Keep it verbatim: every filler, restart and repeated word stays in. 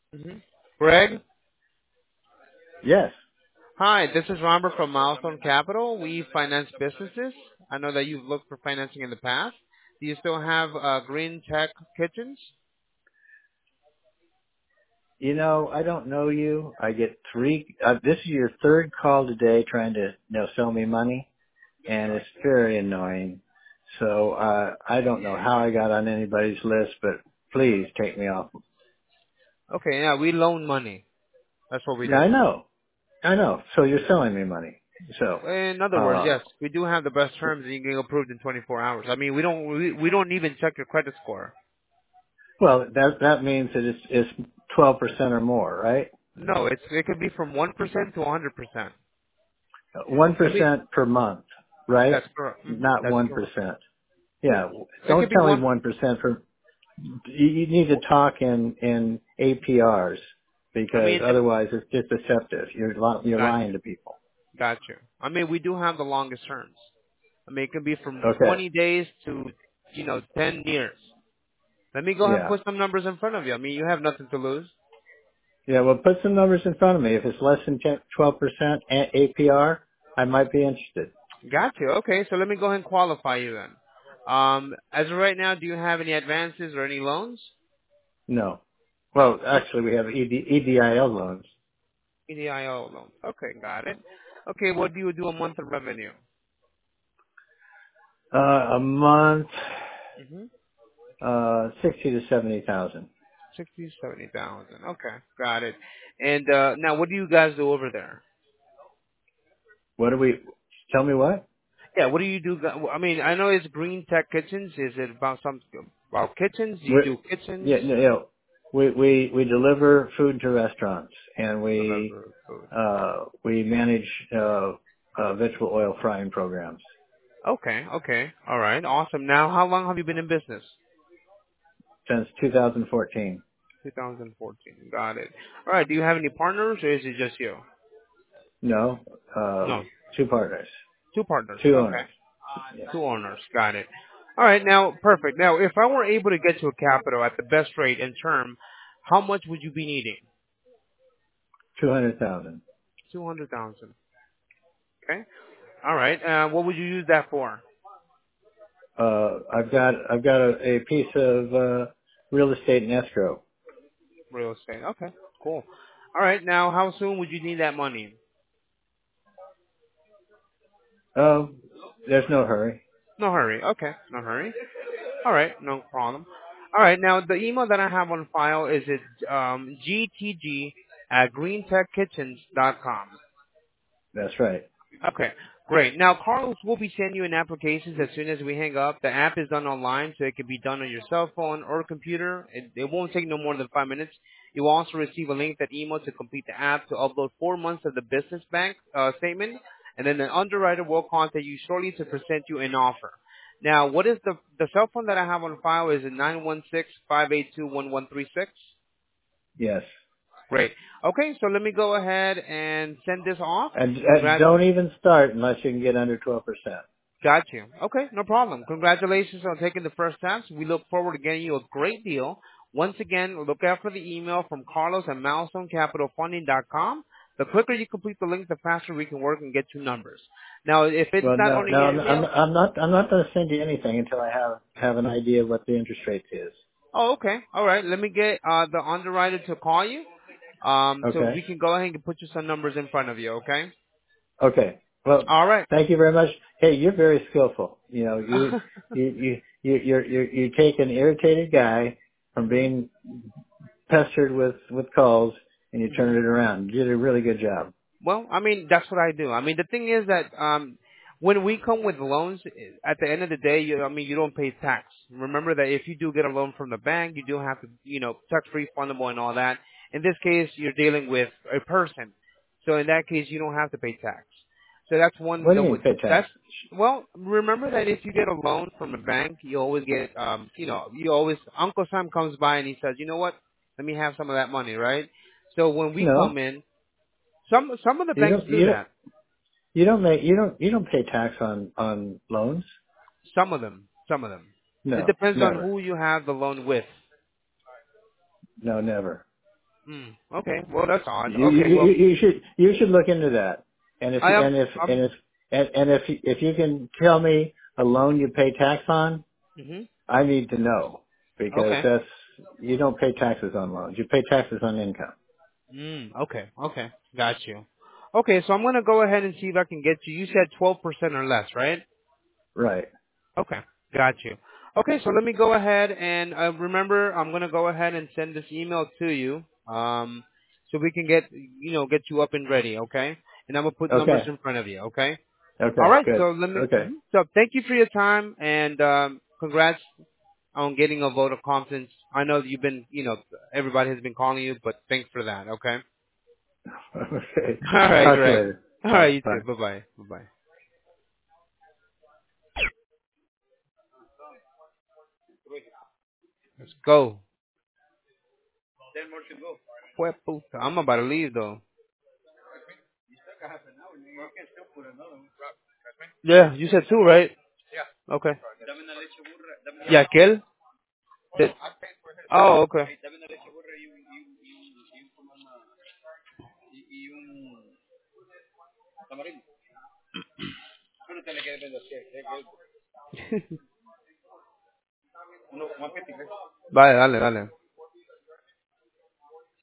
hmm Greg? Yes. Hi, this is Robert from Milestone Capital. We finance businesses. I know that you've looked for financing in the past. Do you still have uh, Green Tech Kitchens? You know, I don't know you. I get three. Uh, this is your third call today trying to, you know, sell me money, and it's very annoying. So uh, I don't know how I got on anybody's list, but please take me off. Okay, yeah, we loan money. That's what we Yeah, do. I know. I know. So you're selling me money. So, In other words, uh, yes, we do have the best terms and you can get approved in twenty-four hours. I mean, we don't we, we don't even check your credit score. well, that that means that it's it's twelve percent or more, right? No, it's it could be from one percent to one hundred percent. One Let me. percent per month, right? That's correct. hmm Not That's one correct. percent. Yeah. It Don't could be tell me one. one percent for. You, you need to talk in in A P Rs I because mean, otherwise it's just deceptive. You're li- you're got lying you, to people. got you. I mean, we do have the longest terms. I mean, it can be from Okay. twenty days to, you know, ten years. Let me go ahead and Yeah. put some numbers in front of you. I mean, you have nothing to lose. Yeah. Well, put some numbers in front of me. If it's less than ten, twelve percent A P R, I might be interested. Got you. Okay, so let me go ahead and qualify you then. Um, as of right now, do you have any advances or any loans? No. Well, actually, we have E D, E D I L loans. E D I O loans. Okay, got it. Okay, what do you do a month of revenue? Uh, a month, Mm-hmm. uh, sixty to seventy thousand. Sixty, seventy thousand. Okay, got it. And uh, now, what do you guys do over there? What do we? Tell me what? Yeah, what do you do? gu- I mean, I know it's Green Tech Kitchens. Is it about some about kitchens? Do you we do kitchens? yeah, no, you know, we we we deliver food to restaurants, and we Deliver food. uh we manage uh, uh vegetable oil frying programs Okay, okay, all right, awesome. Now, how long have you been in business? since two thousand fourteen. twenty fourteen. Got it. All right. Do you have any partners, or is it just you? No, uh, No, two partners, two partners. two Okay, owners. Yeah, two owners. Got it. All right. Now, perfect. Now, if I were able to get to a capital at the best rate and term, how much would you be needing? two hundred thousand. Two hundred thousand. Okay. All right. Uh, what would you use that for? Uh, I've got I've got a, a piece of uh, real estate in escrow. Real estate. Okay. Cool. All right. Now, how soon would you need that money? Oh, there's no hurry. No hurry. Okay. No hurry. All right. No problem. All right. Now, the email that I have on file is it um, g t g at green tech kitchens dot com. That's right. Okay. Great. Now, Carlos will be sending you an application as soon as we hang up. The app is done online, so it can be done on your cell phone or computer. It, it won't take no more than five minutes. You will also receive a link that email to complete the app to upload four months of the business bank uh, statement, and then the underwriter will contact you shortly to present you an offer. Now, what is the the cell phone that I have on file? Is it nine one six five eight two one one three six? Yes. Great. Okay, so let me go ahead and send this off. And, and Congrats. don't even start unless you can get under twelve percent. Got you. Okay, no problem. Congratulations on taking the first steps. We look forward to getting you a great deal. Once again, look out for the email from Carlos at milestone capital funding dot com. The quicker you complete the link, the faster we can work and get you numbers. Now, if it's Well, not no, on no, the I'm, I'm, email, I'm not, I'm not going to send you anything until I have have an idea of what the interest rate is. oh, okay. All right. Let me get uh, the underwriter to call you, um, so Okay. we can go ahead and put you some numbers in front of you. Okay. Okay. Well, All right. thank you very much. Hey, you're very skillful. You know, you, you, you, you, you're, you you take an irritated guy from hmm being pestered with with calls and you hmm turn it around. You did a really good job. Well, I mean, that's what I do. I mean, the thing is that um, when we come with loans, at the end of the day, you, I mean, you don't pay tax. Remember that if you do get a loan from the bank, you do have to, you know, tax-free, fundable, and all that. In this case, you're dealing with a person, so in that case, you don't have to pay tax. So that's one. What do That you mean would pay tax? that's well. Remember that if you get a loan from a bank, you always get, um, you know, you always Uncle Sam comes by and he says, you know what? Let me have some of that money, right? So when we No, come in, some some of the you banks don't. do You don't. that. You don't make. You don't. You don't pay tax on on loans. Some of them. Some of them. It No, depends on never. who you have the loan with. No, never. Mm, okay. Well, that's odd. You, you Okay. Well, you you should you should look into that. And if I am. and if I'm. and if and, and if you- if you can tell me a loan you pay tax on, Mhm. I need to know because Okay. that's you don't pay taxes on loans. You pay taxes on income. Mm, okay. Okay. Got you. Okay. So I'm gonna go ahead and see if I can get you. You said twelve percent or less, right? Right. Okay, got you. Okay, so let me go ahead and uh, remember, I'm gonna go ahead and send this email to you, um, so we can get you know get you up and ready. Okay, and I'm gonna put numbers Okay. in front of you. Okay. All Okay. right. Good. So let me. Okay. mhm. So thank you for your time and um, congrats on getting a vote of confidence. I know that you've been, you know, everybody has been calling you, but thanks for that. Okay. Okay. All right, Talk to you Greg. later. All Bye. right, you Bye. too. Bye bye. Bye bye. Let's go. Fue puta. I'm about to leave though. Yeah, you said two, right? Okay. ¿Y aquel? Te- Oh, okay. Vale, dale, dale.